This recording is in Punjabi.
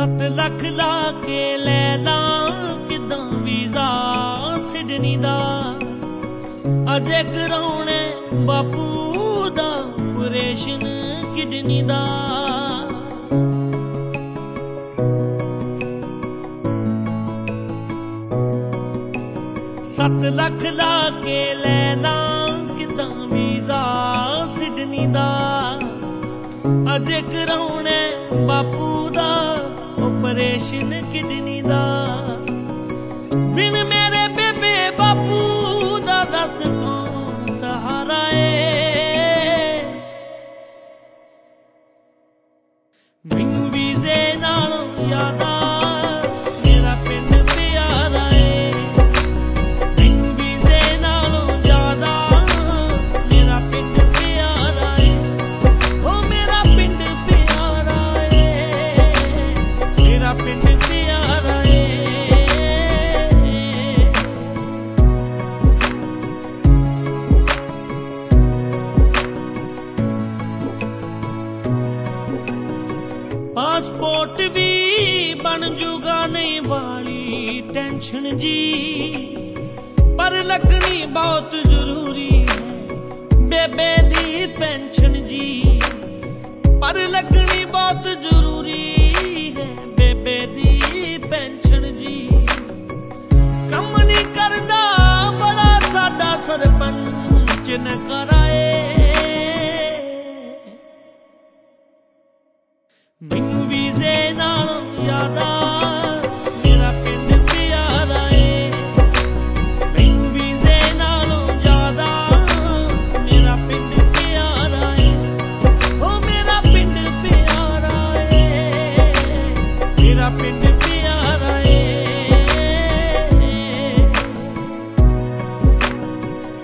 7 ਲੱਖ ਲਾ ਕੇ ਲੈ ਲਾਂ ਕਿੱਦਾਂ ਵੀਜ਼ਾ ਸਿਡਨੀ ਦਾ। ਅਜੇ ਕਰਾਉਣਾ ਬਾਪੂ ਦਾ ਆਪਰੇਸ਼ਨ ਕਿਡਨੀ ਦਾ। 7 ਲੱਖ ਲਾ ਕੇ ਲੈ ਲਾਂ ਕਿੱਦਾਂ ਵੀਜ਼ਾ ਸਿਡਨੀ ਦਾ। ਅਜੇ ਕਰਾਉਣਾ ਬਾਪੂ ਦਾ ਆਪਰੇਸ਼ਨ ਕਿਡਨੀ ਦਾ। ਬਿਨ ਮੇਰੇ ਬੇਬੇ ਬਾਪੂ ਦਾ ਦੱਸ ਕੌਣ ਸਹਾਰਾ ਏ। ਮੈਨੂੰ ਵੀਜ਼ੇ ਨਾਲੋਂ ਜ਼ਿਆਦਾ ਮੇਰਾ ਪਿੰਡ ਪਿਆਰਾ ਏ। ਮੈਨੂੰ ਵੀਜ਼ੇ ਨਾਲੋਂ ਜ਼ਿਆਦਾ ਮੇਰਾ ਪਿੰਡ ਪਿਆਰਾ ਏ। ਓ ਮੇਰਾ ਪਿੰਡ ਪਿਆਰਾ ਏ, ਮੇਰਾ ਪਿੰਡ ਪਿਆਰਾ ਏ। ਪਾਸਪੋਰਟ ਵੀ ਬਣ ਜੂਗਾ ਨਹੀਂ ਵਾਲੀ ਟੈਨਸ਼ਨ ਜੀ, ਪਰ ਲੱਗਣੀ ਬਹੁਤ ਜ਼ਰੂਰੀ ਹੈ ਬੇਬੇ ਦੀ ਪੈਨਸ਼ਨ ਜੀ। ਪਰ ਲੱਗਣੀ ਬਹੁਤ ਜ਼ਰੂਰੀ ਹੈ ਬੇਬੇ ਦੀ